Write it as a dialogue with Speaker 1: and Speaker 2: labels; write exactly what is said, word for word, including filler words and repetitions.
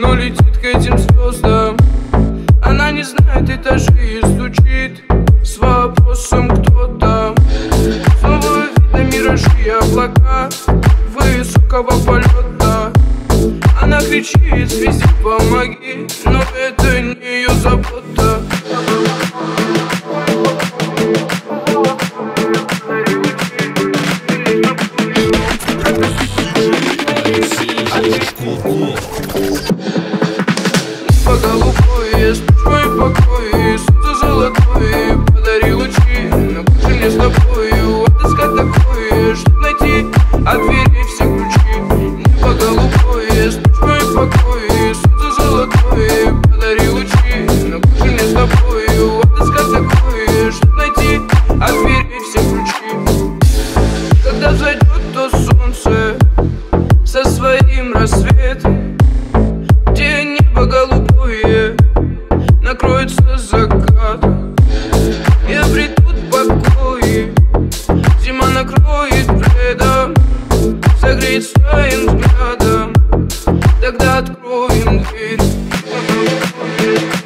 Speaker 1: но летит к этим звездам. Она не знает этажи и стучит с вопросом, кто там. Снова видно миражи и облака высокого полета. Она кричит: звезде помоги, но это не ее забота. Небо голубое, спишь в моем покое, солнце золотое, подари лучи. Но как же мне с тобою отыскать такое, чтоб найти от дверей все ключи? Небо голубое, спишь в моем покое, солнце золотое, подари лучи. Но как же мне с тобою отыскать такое, чтоб найти от дверей все ключи? Когда зайдет то солнце со своим рассветом, где небо голубое накроется закат, и обретут покои, зима накроет пледом, согреет своим взглядом, тогда откроем дверь.